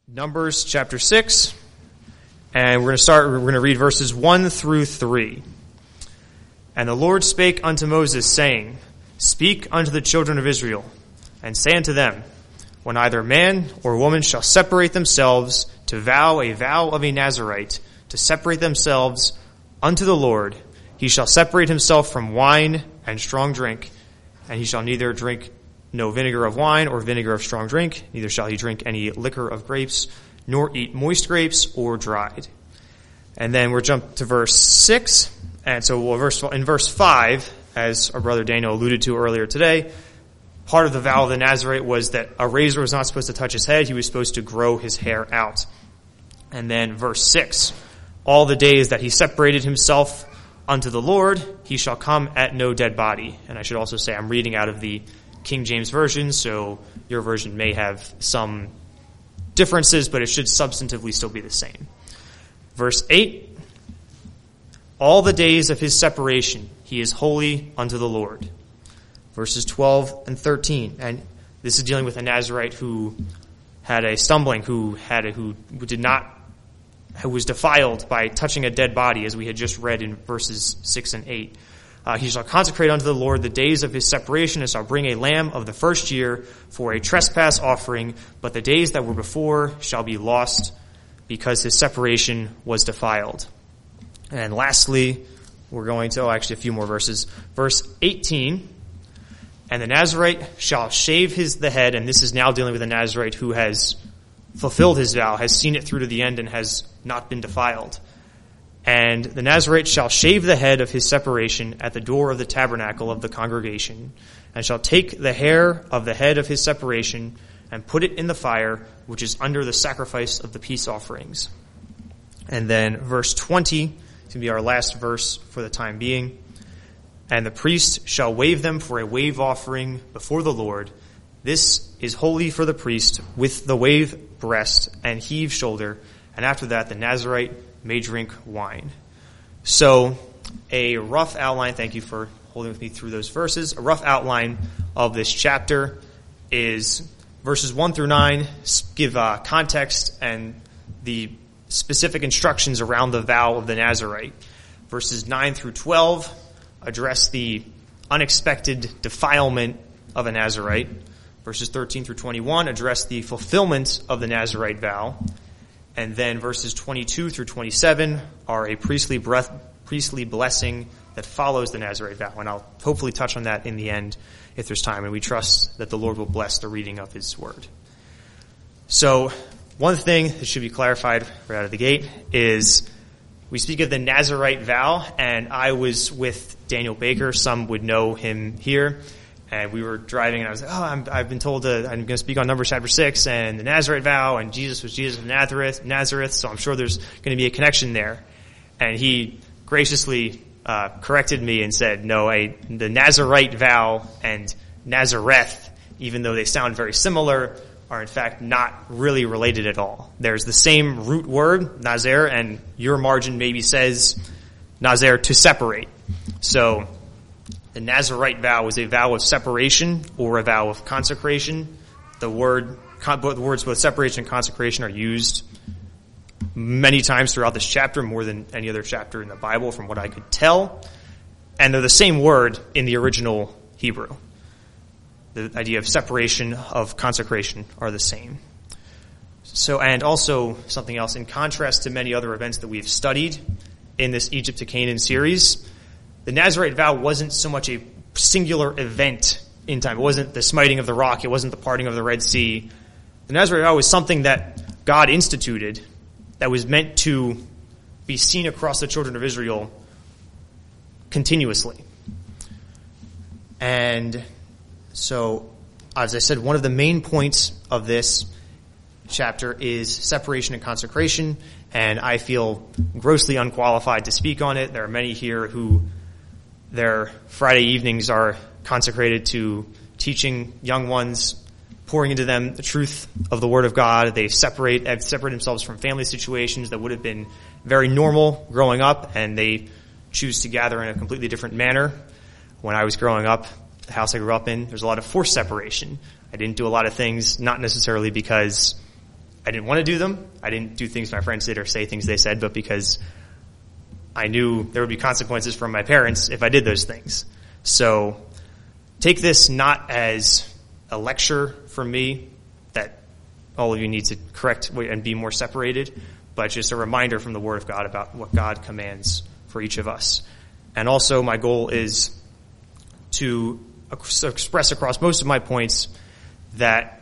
Numbers chapter 6, and we're going to read verses 1 through 3. And the Lord spake unto Moses, saying, Speak unto the children of Israel, and say unto them, When either man or woman shall separate themselves to vow a vow of a Nazarite, to separate themselves unto the Lord, he shall separate himself from wine and strong drink, and he shall neither drink no vinegar of wine or vinegar of strong drink, neither shall he drink any liquor of grapes, nor eat moist grapes or dried. And then we'll jump to verse 6. And so in verse 5, as our brother Daniel alluded to earlier today, part of the vow of the Nazarite was that a razor was not supposed to touch his head. He was supposed to grow his hair out. And then verse 6, all the days that he separated himself unto the Lord, he shall come at no dead body. And I should also say I'm reading out of the King James Version, so your version may have some differences, but it should substantively still be the same. Verse 8, all the days of his separation he is holy unto the Lord. Verses 12 and 13, and this is dealing with a Nazarite who had a stumbling, who was defiled by touching a dead body, as we had just read in verses 6 and 8. He shall consecrate unto the Lord the days of his separation, and shall bring a lamb of the first year for a trespass offering, but the days that were before shall be lost, because his separation was defiled. And lastly, we're going to, actually a few more verses. Verse 18, and the Nazarite shall shave the head, and this is now dealing with a Nazarite who has fulfilled his vow, has seen it through to the end, and has not been defiled. And the Nazarite shall shave the head of his separation at the door of the tabernacle of the congregation, and shall take the hair of the head of his separation and put it in the fire, which is under the sacrifice of the peace offerings. And then verse 20, to be our last verse for the time being. And the priest shall wave them for a wave offering before the Lord. This is holy for the priest, with the wave breast and heave shoulder. And after that, the Nazarite may drink wine. So a rough outline, thank you for holding with me through those verses. A rough outline of this chapter is verses 1 through 9 give context and the specific instructions around the vow of the Nazarite. Verses 9 through 12 address the unexpected defilement of a Nazarite. Verses 13 through 21 address the fulfillment of the Nazarite vow. And then verses 22 through 27 are a priestly blessing that follows the Nazarite vow. And I'll hopefully touch on that in the end if there's time. And we trust that the Lord will bless the reading of his word. So one thing that should be clarified right out of the gate is we speak of the Nazarite vow, and I was with Daniel Baker. Some would know him here. And we were driving, and I was like, I've been told I'm going to speak on Numbers chapter 6 and the Nazarite vow, and Jesus was Jesus of Nazareth, so I'm sure there's going to be a connection there. And he graciously corrected me and said, no, the Nazarite vow and Nazareth, even though they sound very similar, are in fact not really related at all. There's the same root word, Nazer, and your margin maybe says Nazer, to separate. So the Nazarite vow is a vow of separation or a vow of consecration. The words both separation and consecration are used many times throughout this chapter, more than any other chapter in the Bible from what I could tell. And they're the same word in the original Hebrew. The idea of separation, of consecration are the same. So, and also something else, in contrast to many other events that we've studied in this Egypt to Canaan series, the Nazarite vow wasn't so much a singular event in time. It wasn't the smiting of the rock. It wasn't the parting of the Red Sea. The Nazarite vow was something that God instituted that was meant to be seen across the children of Israel continuously. And so, as I said, one of the main points of this chapter is separation and consecration, and I feel grossly unqualified to speak on it. There are many here who their Friday evenings are consecrated to teaching young ones, pouring into them the truth of the Word of God. Have separated themselves from family situations that would have been very normal growing up, and they choose to gather in a completely different manner. When I was growing up, the house I grew up in, there's a lot of forced separation. I didn't do a lot of things, not necessarily because I I didn't want to do them. I didn't do things my friends did or say things they said, but because I knew there would be consequences from my parents if I did those things. So take this not as a lecture from me that all of you need to correct and be more separated, but just a reminder from the Word of God about what God commands for each of us. And also my goal is to express across most of my points that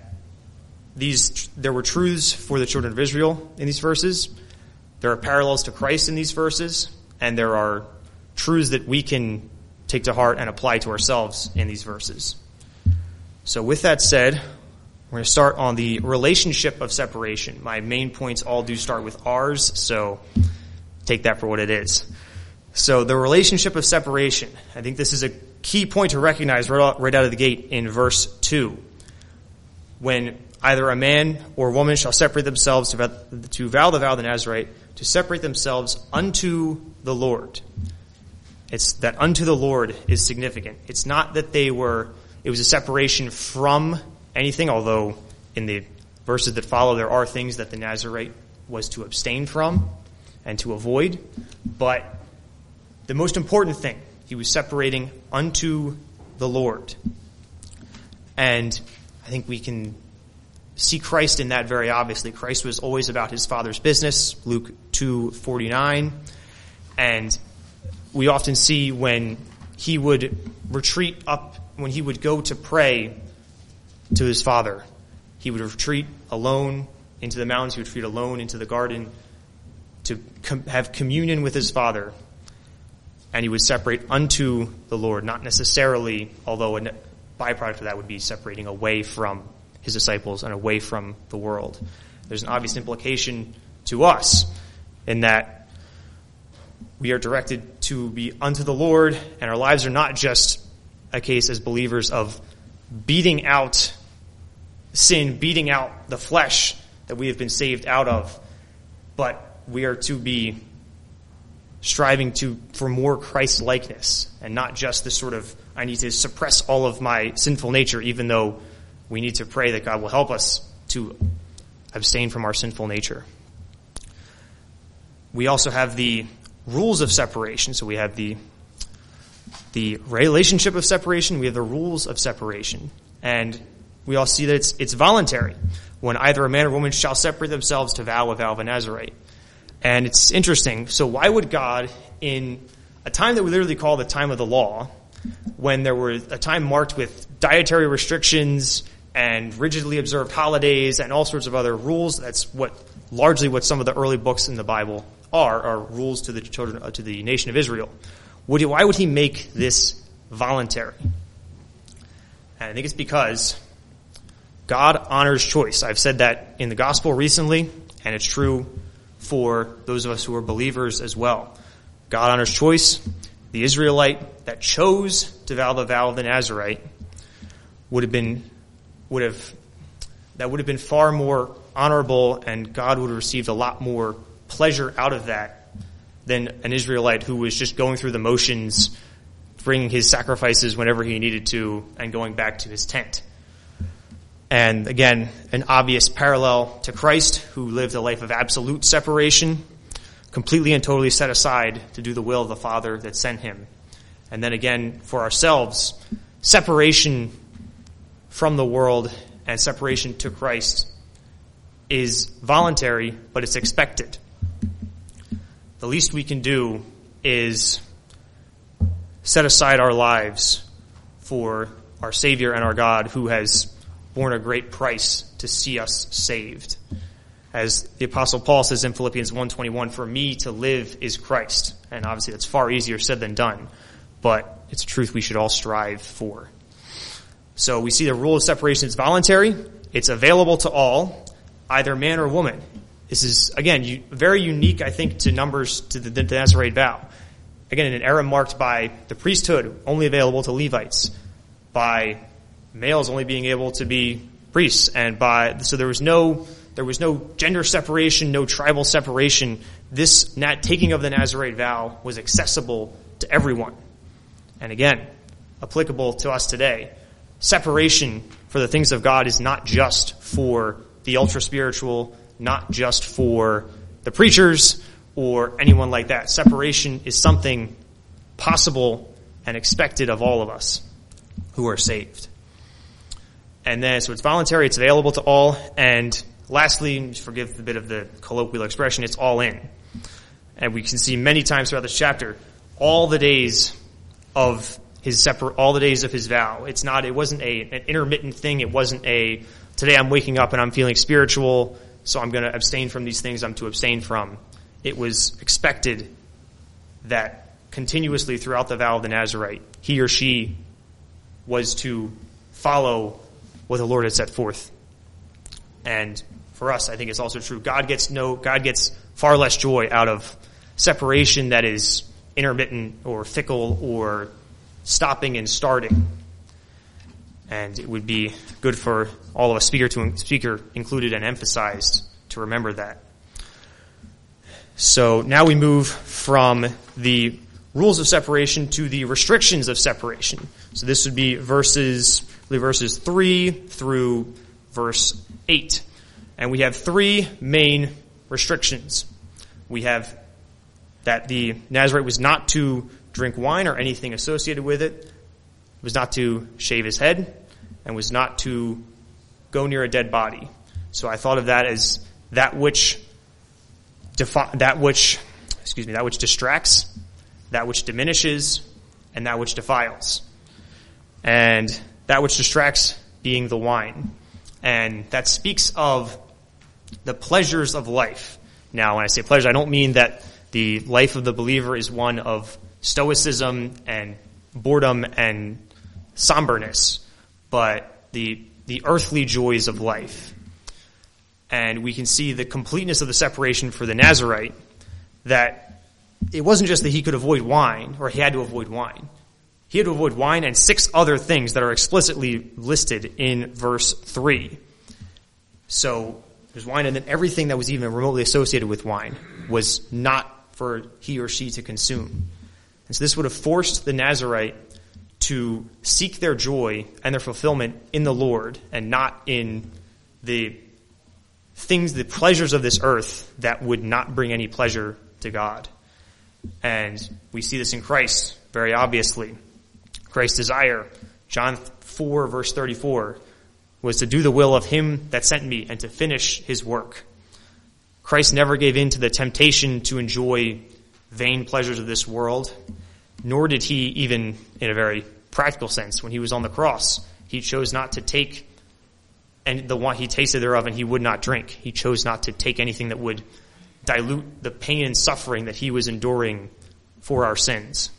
there were truths for the children of Israel in these verses. There are parallels to Christ in these verses, and there are truths that we can take to heart and apply to ourselves in these verses. So with that said, we're going to start on the relationship of separation. My main points all do start with R's, so take that for what it is. So the relationship of separation. I think this is a key point to recognize right out of the gate in verse 2. When either a man or woman shall separate themselves to vow the vow of the Nazarite, to separate themselves unto the Lord. It's that unto the Lord is significant. It's not that it was a separation from anything, although in the verses that follow there are things that the Nazarite was to abstain from and to avoid. But the most important thing, he was separating unto the Lord. And I think we can see Christ in that very obviously. Christ was always about his Father's business, Luke 2:49. And we often see when he would retreat up, when he would go to pray to his Father, he would retreat alone into the mountains, he would retreat alone into the garden to have communion with his Father. And he would separate unto the Lord, not necessarily, although a byproduct of that would be separating away from his disciples and away from the world. There's an obvious implication to us in that we are directed to be unto the Lord, and our lives are not just a case as believers of beating out sin, beating out the flesh that we have been saved out of, but we are to be striving for more Christ-likeness and not just this sort of, I need to suppress all of my sinful nature, even though we need to pray that God will help us to abstain from our sinful nature. We also have the rules of separation. So we have the relationship of separation. We have the rules of separation. And we all see that it's voluntary when either a man or woman shall separate themselves to vow a vow of a Nazarite. And it's interesting. So why would God, in a time that we literally call the time of the law, when there were a time marked with dietary restrictions and rigidly observed holidays and all sorts of other rules, that's largely what some of the early books in the Bible are rules to the nation of Israel. Why would he make this voluntary? And I think it's because God honors choice. I've said that in the gospel recently, and it's true for those of us who are believers as well. God honors choice. The Israelite that chose to vow the vow of the Nazarite would have been far more honorable, and God would have received a lot more pleasure out of that than an Israelite who was just going through the motions, bringing his sacrifices whenever he needed to, and going back to his tent. And again, an obvious parallel to Christ, who lived a life of absolute separation, completely and totally set aside to do the will of the Father that sent him. And then again, for ourselves, separation from the world and separation to Christ is voluntary, but it's expected. The least we can do is set aside our lives for our Savior and our God, who has borne a great price to see us saved. As the Apostle Paul says in Philippians 1:21, for me to live is Christ. And obviously that's far easier said than done, but it's a truth we should all strive for. So we see the rule of separation is voluntary. It's available to all, either man or woman. This is, again, very unique, I think, to the Nazarite vow. Again, in an era marked by the priesthood only available to Levites, by males only being able to be priests, so there was no gender separation, no tribal separation. This taking of the Nazarite vow was accessible to everyone. And again, applicable to us today. Separation for the things of God is not just for the ultra-spiritual, not just for the preachers or anyone like that. Separation is something possible and expected of all of us who are saved. And then, so it's voluntary, it's available to all, and lastly, forgive a bit of the colloquial expression, it's all in. And we can see many times throughout this chapter, all the days of his vow. It wasn't an intermittent thing. It wasn't today I'm waking up and I'm feeling spiritual, so I'm going to abstain from these things I'm to abstain from. It was expected that continuously throughout the vow of the Nazarite, he or she was to follow what the Lord had set forth. And for us, I think it's also true. God gets far less joy out of separation that is intermittent or fickle or stopping and starting. And it would be good for all of us, speaker included and emphasized, to remember that. So now we move from the rules of separation to the restrictions of separation. So this would be verses 3 through verse 8. And we have three main restrictions. We have that the Nazarite was not to drink wine or anything associated with it, was not to shave his head, and was not to go near a dead body. So I thought of that as that which distracts, that which diminishes, and that which defiles. And that which distracts being the wine. And that speaks of the pleasures of life. Now, when I say pleasure, I don't mean that the life of the believer is one of stoicism and boredom and somberness, but the earthly joys of life. And we can see the completeness of the separation for the Nazarite, that it wasn't just that he could avoid wine, or he had to avoid wine. He had to avoid wine and 6 other things that are explicitly listed in verse 3. So there's wine, and then everything that was even remotely associated with wine was not for he or she to consume. And so this would have forced the Nazarite to seek their joy and their fulfillment in the Lord and not in the pleasures of this earth that would not bring any pleasure to God. And we see this in Christ very obviously. Christ's desire, John 4 verse 34, was to do the will of him that sent me and to finish his work. Christ never gave in to the temptation to enjoy vain pleasures of this world, nor did he, even in a very practical sense, when he was on the cross, he chose not to take, and the wine he tasted thereof, and he would not drink. He chose not to take anything that would dilute the pain and suffering that he was enduring for our sins.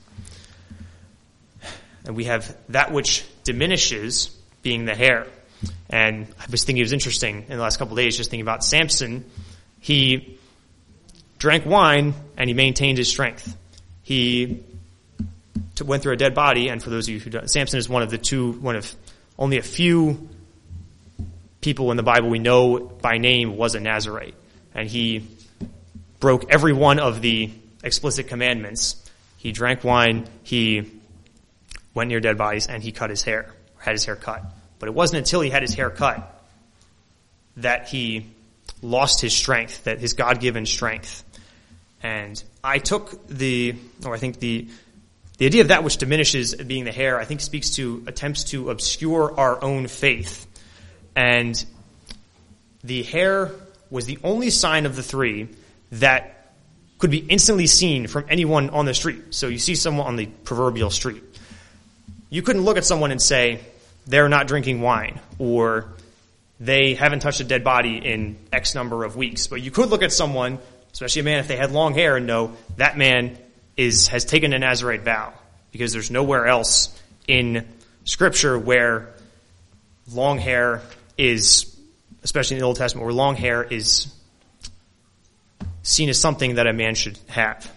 And we have that which diminishes, being the hair. And I was thinking it was interesting in the last couple of days, just thinking about Samson. He drank wine and he maintained his strength. He went through a dead body, and for those of you who don't, Samson is one of only a few people in the Bible we know by name was a Nazarite. And he broke every one of the explicit commandments. He drank wine, he went near dead bodies, and he cut his hair, had his hair cut. But it wasn't until he had his hair cut that he lost his strength, that his God-given strength. And I think the idea of that which diminishes being the hair, I think speaks to attempts to obscure our own faith. And the hair was the only sign of the three that could be instantly seen from anyone on the street. So you see someone on the proverbial street. You couldn't look at someone and say, they're not drinking wine, or they haven't touched a dead body in X number of weeks. But you could look at someone, especially a man if they had long hair, and know that man has taken a Nazarite vow, because there's nowhere else in Scripture where long hair is, especially in the Old Testament, where long hair is seen as something that a man should have.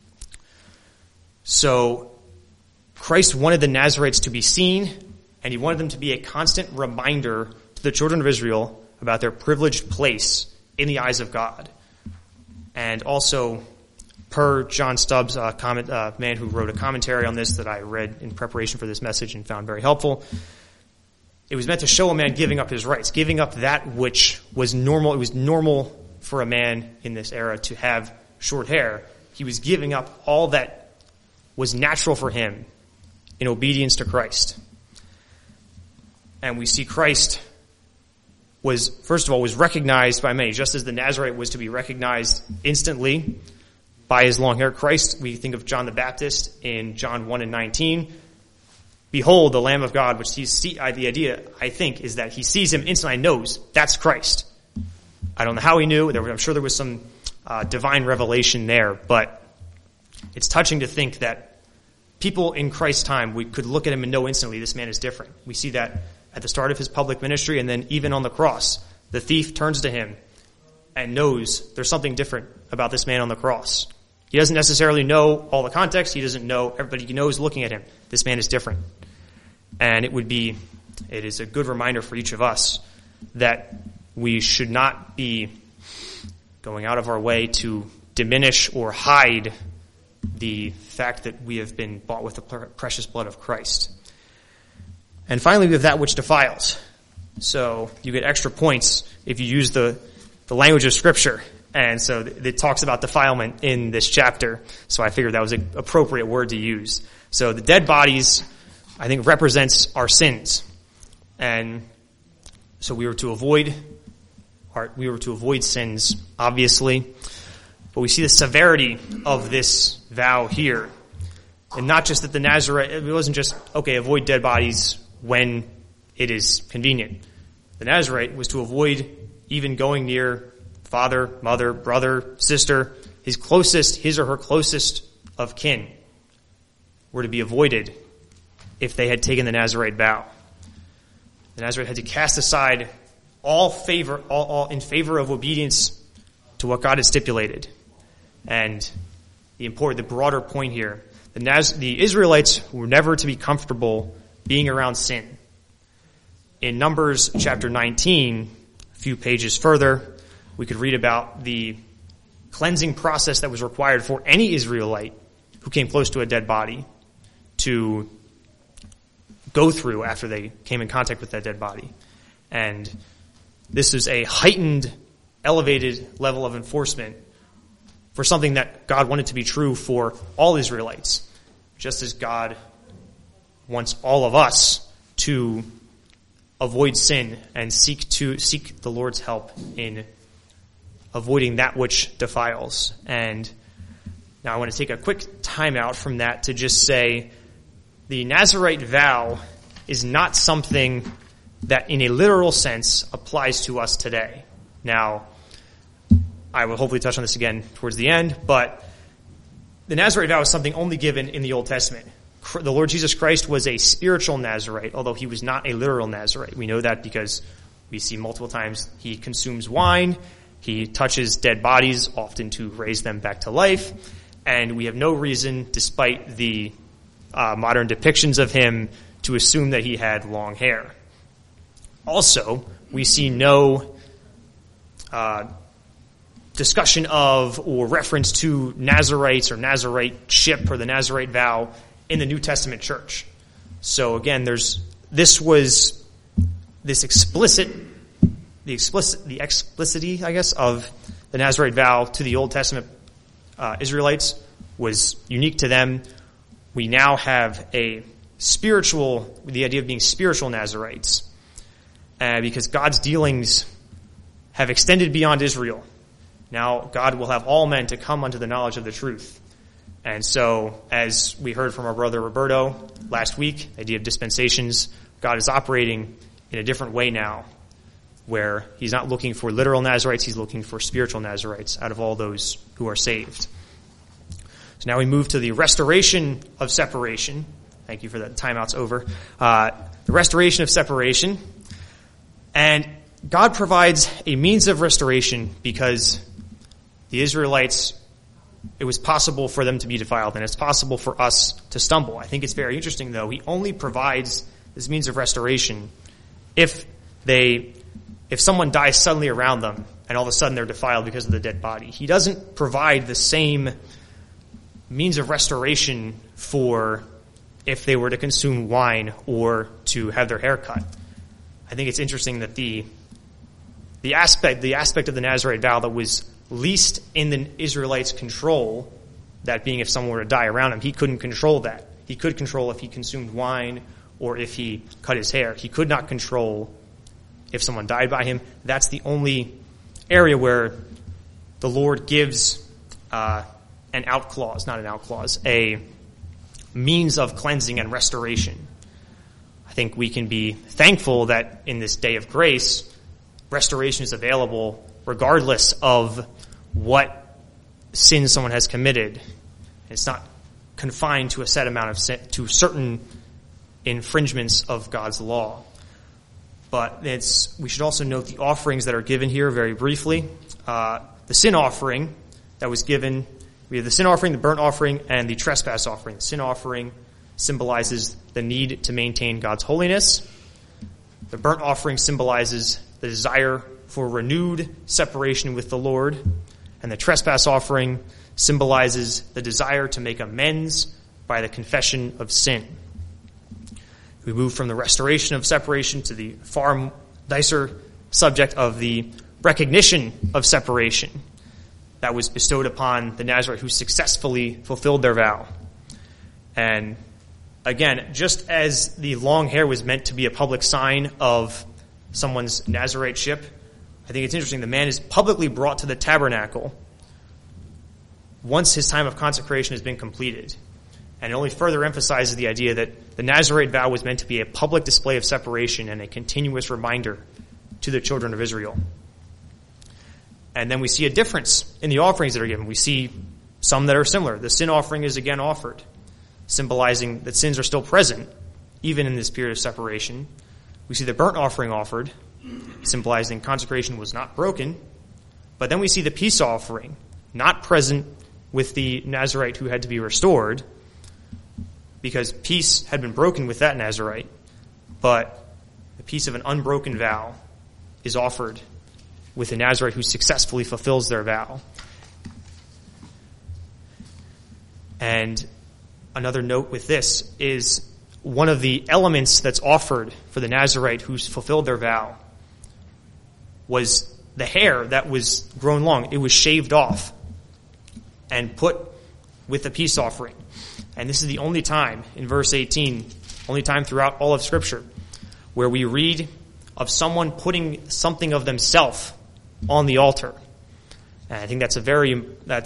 So Christ wanted the Nazarites to be seen, and he wanted them to be a constant reminder to the children of Israel about their privileged place in the eyes of God. And also, per John Stubbs, a man who wrote a commentary on this that I read in preparation for this message and found very helpful, it was meant to show a man giving up his rights, giving up that which was normal. It was normal for a man in this era to have short hair. He was giving up all that was natural for him in obedience to Christ. And we see Christ was, first of all, was recognized by many. Just as the Nazarite was to be recognized instantly by his long hair, Christ, we think of John the Baptist in John 1:19. Behold, the Lamb of God, which the idea, I think, is that he sees him instantly and knows that's Christ. I don't know how he knew. I'm sure there was some divine revelation there, but it's touching to think that people in Christ's time, we could look at him and know instantly this man is different. We see that at the start of his public ministry, and then even on the cross. The thief turns to him and knows there's something different about this man on the cross. He doesn't necessarily know all the context. He doesn't know, everybody knows looking at him, this man is different. And it is a good reminder for each of us that we should not be going out of our way to diminish or hide the fact that we have been bought with the precious blood of Christ. And finally, we have that which defiles. So you get extra points if you use the language of Scripture. And so it talks about defilement in this chapter. So I figured that was an appropriate word to use. So the dead bodies, I think, represents our sins. And so we were to avoid sins, obviously. But we see the severity of this vow here. And not just that the Nazarite, it wasn't just, okay, avoid dead bodies when it is convenient. The Nazarite was to avoid even going near father, mother, brother, sister, his or her closest of kin were to be avoided if they had taken the Nazarite vow. The Nazarite had to cast aside all in favor of obedience to what God had stipulated. And the broader point here, the Israelites were never to be comfortable being around sin. In Numbers chapter 19, a few pages further, we could read about the cleansing process that was required for any Israelite who came close to a dead body to go through after they came in contact with that dead body. And this is a heightened, elevated level of enforcement for something that God wanted to be true for all Israelites, just as God wants all of us to avoid sin and seek the Lord's help in avoiding that which defiles. And now I want to take a quick time out from that to just say the Nazirite vow is not something that in a literal sense applies to us today. Now, I will hopefully touch on this again towards the end, but the Nazirite vow is something only given in the Old Testament. The Lord Jesus Christ was a spiritual Nazirite, although he was not a literal Nazirite. We know that because we see multiple times he consumes wine, he touches dead bodies, often to raise them back to life, and we have no reason, despite the modern depictions of him, to assume that he had long hair. Also, we see no discussion of or reference to Nazirites or Naziriteship or the Nazirite vow in the New Testament church. So again, the explicitity, I guess, of the Nazirite vow to the Old Testament Israelites was unique to them. We now have the idea of being spiritual Nazirites, because God's dealings have extended beyond Israel. Now God will have all men to come unto the knowledge of the truth. And so, as we heard from our brother Roberto last week, the idea of dispensations, God is operating in a different way now, where he's not looking for literal Nazirites, he's looking for spiritual Nazirites out of all those who are saved. So now we move to the restoration of separation. Thank you for that. Timeout's over. The restoration of separation. And God provides a means of restoration because the Israelites, it was possible for them to be defiled, and it's possible for us to stumble. I think it's very interesting, though. He only provides this means of restoration if someone dies suddenly around them and all of a sudden they're defiled because of the dead body. He doesn't provide the same means of restoration for if they were to consume wine or to have their hair cut. I think it's interesting that the the aspect of the Nazirite vow that was least in the Israelites' control, that being if someone were to die around him, he couldn't control that. He could control if he consumed wine or if he cut his hair. He could not control if someone died by him. That's the only area where the Lord gives a means of cleansing and restoration. I think we can be thankful that in this day of grace, restoration is available regardless of what sin someone has committed. It's not confined to a set amount of sin, to certain infringements of God's law. But we should also note the offerings that are given here very briefly. The sin offering that was given, we have the sin offering, the burnt offering, and the trespass offering. The sin offering symbolizes the need to maintain God's holiness. The burnt offering symbolizes the desire for renewed separation with the Lord. And the trespass offering symbolizes the desire to make amends by the confession of sin. We move from the restoration of separation to the far nicer subject of the recognition of separation that was bestowed upon the Nazirite who successfully fulfilled their vow. And again, just as the long hair was meant to be a public sign of someone's Naziriteship, I think it's interesting, the man is publicly brought to the tabernacle once his time of consecration has been completed. And it only further emphasizes the idea that the Nazirite vow was meant to be a public display of separation and a continuous reminder to the children of Israel. And then we see a difference in the offerings that are given. We see some that are similar. The sin offering is again offered, symbolizing that sins are still present, even in this period of separation. We see the burnt offering offered, symbolizing consecration was not broken. But then we see the peace offering, not present with the Nazirite who had to be restored, because peace had been broken with that Nazirite, but the peace of an unbroken vow is offered with a Nazirite who successfully fulfills their vow. And another note with this is one of the elements that's offered for the Nazirite who's fulfilled their vow was the hair that was grown long. It was shaved off and put with the peace offering. And this is the only time in verse 18, only time throughout all of Scripture, where we read of someone putting something of themselves on the altar. And I think that's a very,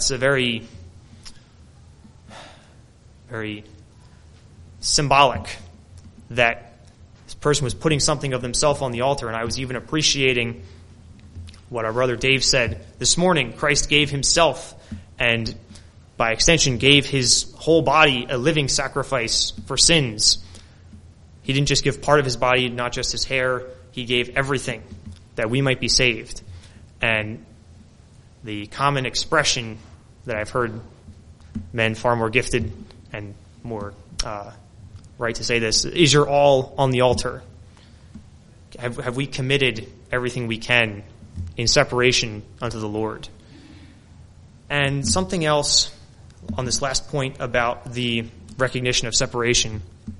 very symbolic that this person was putting something of themselves on the altar. And I was even appreciating what our brother Dave said this morning. Christ gave himself and by extension gave his whole body a living sacrifice for sins. He didn't just give part of his body, not just his hair. He gave everything that we might be saved. And the common expression that I've heard men far more gifted and more right to say this, is your all on the altar? Have we committed everything we can in separation unto the Lord? And something else on this last point about the recognition of separation.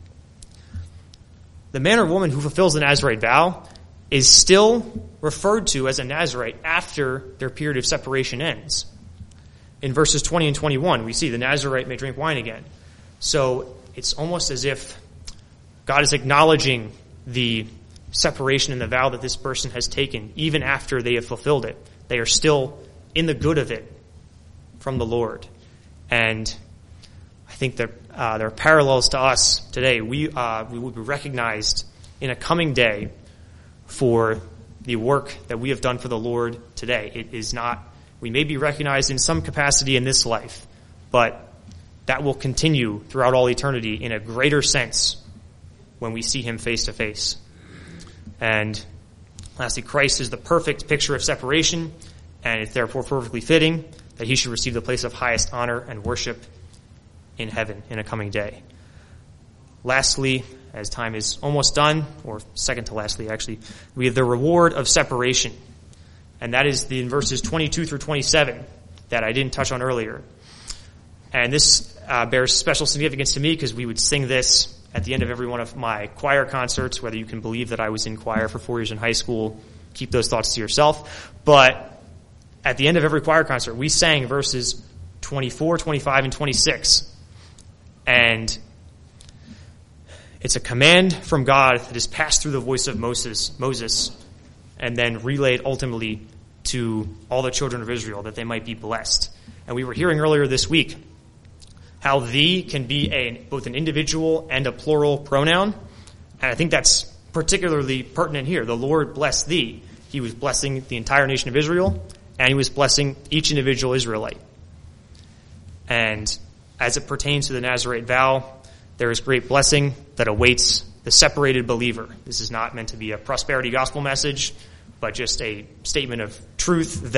The man or woman who fulfills the Nazirite vow is still referred to as a Nazirite after their period of separation ends. In verses 20 and 21, we see the Nazirite may drink wine again. So it's almost as if God is acknowledging the separation and the vow that this person has taken, even after they have fulfilled it. They are still in the good of it from the Lord. And I think that there are parallels to us today. We will be recognized in a coming day for the work that we have done for the Lord today. It is not, we may be recognized in some capacity in this life, but that will continue throughout all eternity in a greater sense when we see him face to face. And lastly, Christ is the perfect picture of separation, and it's therefore perfectly fitting that he should receive the place of highest honor and worship in heaven in a coming day. Lastly, as time is almost done, or second to lastly actually, we have the reward of separation. And that is in verses 22 through 27 that I didn't touch on earlier. And this bears special significance to me because we would sing this at the end of every one of my choir concerts, whether you can believe that I was in choir for 4 years in high school keep those thoughts to yourself. But at the end of every choir concert, we sang verses 24, 25, and 26. And it's a command from God that is passed through the voice of Moses, and then relayed ultimately to all the children of Israel that they might be blessed. And we were hearing earlier this week how thee can be both an individual and a plural pronoun. And I think that's particularly pertinent here. The Lord blessed thee. He was blessing the entire nation of Israel, and he was blessing each individual Israelite. And as it pertains to the Nazirite vow, there is great blessing that awaits the separated believer. This is not meant to be a prosperity gospel message, but just a statement of truth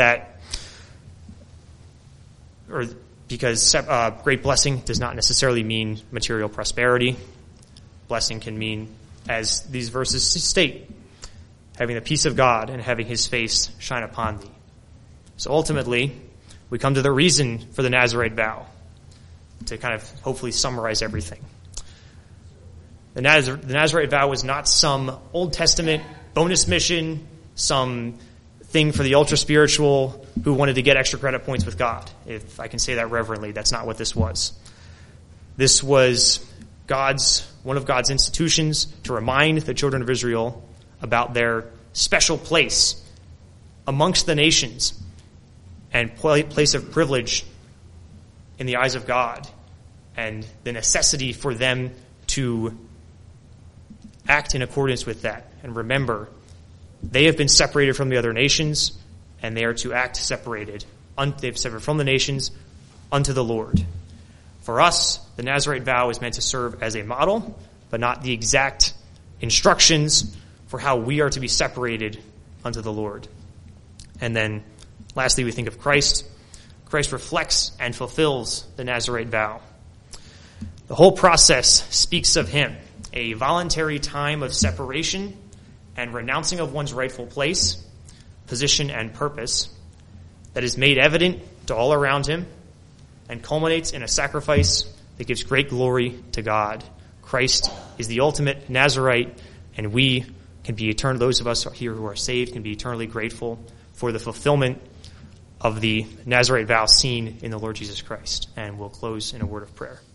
because great blessing does not necessarily mean material prosperity. Blessing can mean, as these verses state, having the peace of God and having his face shine upon thee. So ultimately, we come to the reason for the Nazirite vow, to kind of hopefully summarize everything. The Nazirite vow was not some Old Testament bonus mission, some thing for the ultra-spiritual who wanted to get extra credit points with God. If I can say that reverently, that's not what this was. This was one of God's institutions to remind the children of Israel about their special place amongst the nations and place of privilege in the eyes of God, and the necessity for them to act in accordance with that. And remember, they have been separated from the other nations, and they are to act separated. They've separated from the nations unto the Lord. For us, the Nazirite vow is meant to serve as a model, but not the exact instructions for how we are to be separated unto the Lord. And then, lastly, we think of Christ. Christ reflects and fulfills the Nazirite vow. The whole process speaks of him, a voluntary time of separation and renouncing of one's rightful place, position, and purpose that is made evident to all around him and culminates in a sacrifice that gives great glory to God. Christ is the ultimate Nazirite, and we can be those of us here who are saved can be eternally grateful for the fulfillment of the Nazirite vow seen in the Lord Jesus Christ. And we'll close in a word of prayer.